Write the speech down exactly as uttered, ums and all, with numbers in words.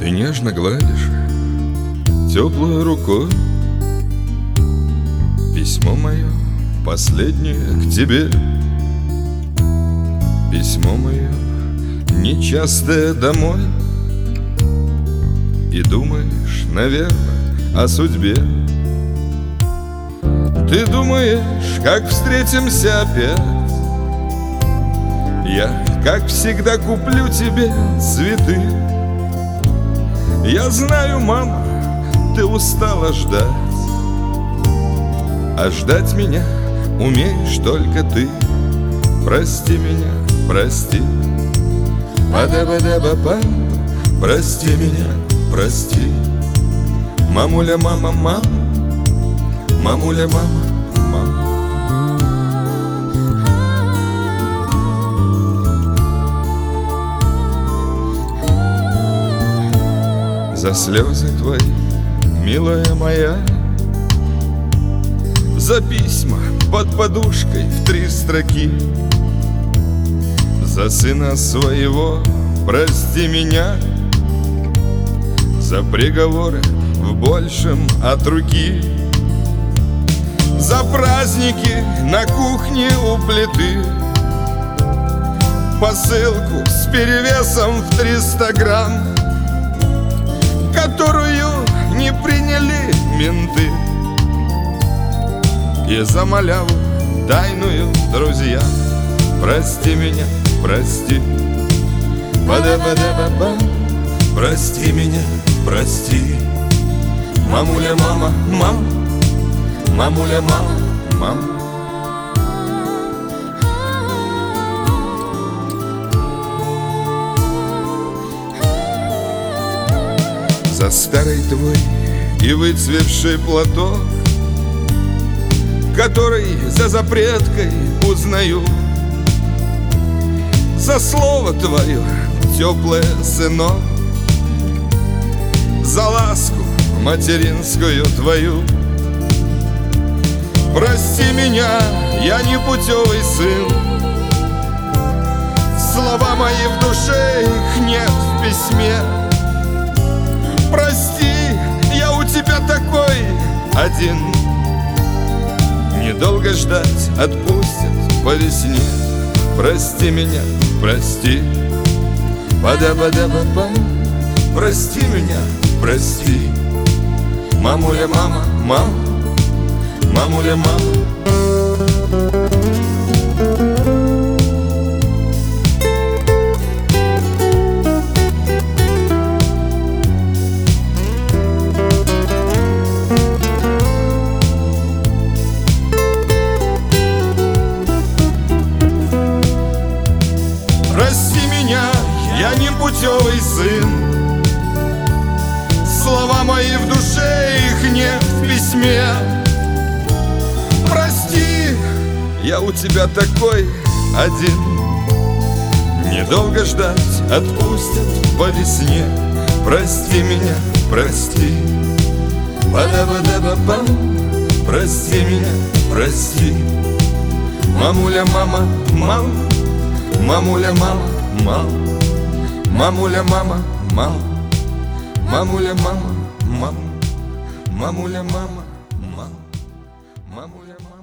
И нежно гладишь теплой рукой письмо мое последнее к тебе. Письмо мое нечастое домой. И думаешь, наверное, о судьбе. Ты думаешь, как встретимся опять. Я, как всегда, куплю тебе цветы. Я знаю, мама, ты устала ждать, а ждать меня умеешь только ты. Прости меня, прости. Ба-да-ба-да-ба-ба. Прости меня, прости. Мамуля, мама, мама. Мамуля, мама, мама. За слезы твои, милая моя, за письма под подушкой в три строки, за сына своего прости меня, за приговоры в большем от руки, за праздники на кухне у плиты, посылку с перевесом в триста грамм, которую не приняли менты, и за маляву тайную друзья. Прости меня, прости. Ба-да-ба-да-ба-ба. Прости меня, прости. Мамуля, мама, мам. Мамуля, мама, мам. За старый твой и выцветший платок, который за запреткой узнаю, за слово твое теплое, сынок, за ласку материнскую твою. Прости меня, я не путевый сын, слова мои в душе, их нет в письме. Прости, я у тебя такой один. Недолго ждать, отпустят по весне. Прости меня, прости. Ба-да-ба-да-ба-ба. Прости меня, прости. Мамуля, мама, мам. Мамуля, мама. Прости меня, я не путевый сын, слова мои в душе, их нет в письме. Прости, я у тебя такой один. Недолго ждать, отпустят по весне. Прости меня, прости. Ба-да-ба-да-ба-бам. Прости меня, прости. Мамуля, мама, мам. Мамуля, мама, мам. Мамуля, мама, мам. Мамуля, мама, мам. Мамуля, мама, мам. Мамуля, мама.